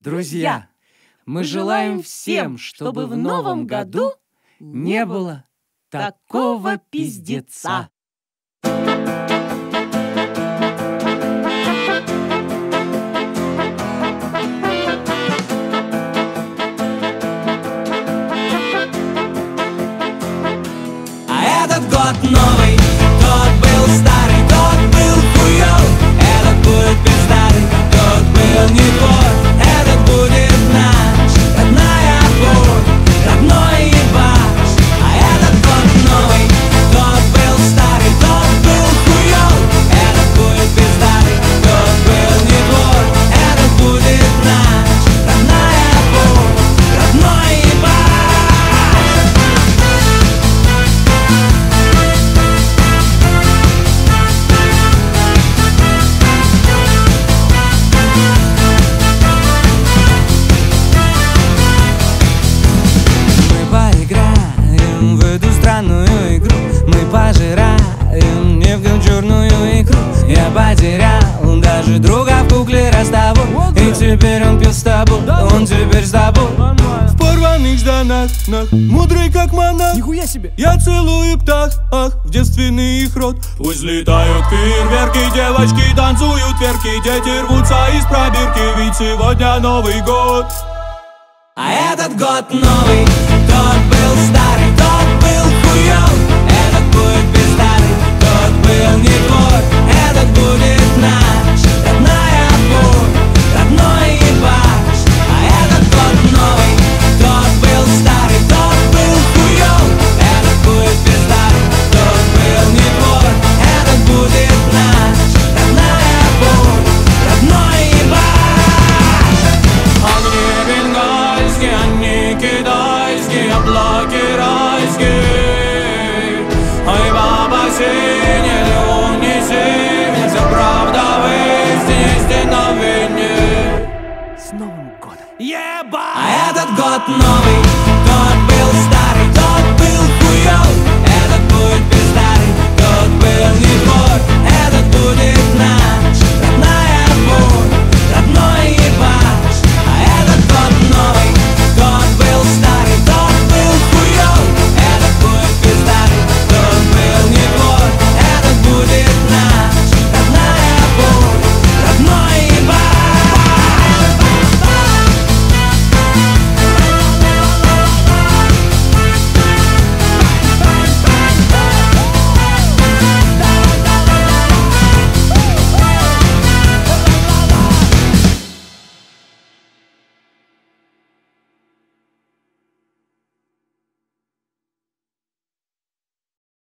Друзья, мы желаем всем, чтобы в новом году не было такого пиздеца. Этот год новый, тот был старый, тот был хуёв. Этот будет пиздатый, тот был не твой. Этот будет наш, родная боль, родной ебаш. А этот год новый, тот был старый, тот был хуёв. Этот будет пиздатый, тот был не твой. Этот будет наш, родная боль, родной ебаш. В эту странную игру мы пожираем нефть черную икру. Я потерял даже друга в кукле Ростову. И теперь он пил с тобой, он теперь с тобой. В порванных штанах, мудрый как монах. Нихуя себе! Я целую птах, ах, в девственный их рот. Пусть летают фейерверки, девочки танцуют верки. Дети рвутся из пробирки, ведь сегодня Новый год. А этот год новый, тот был старый, тот был хуёв. Этот будет пиздатый, тот был не твой. Этот будет наш, родная боль, родной ебаш. А этот год новый, тот был старый, тот был хуёв. Этот будет пиздатый, тот был не твой. Этот будет наш, родная боль, родной ебаш. Огни бенгальские, они китайские, облаки райские. Ой, баба синяя, луни синяя, вся правда в истине, истина в вине. С Новым годом! Еба! А этот год новый,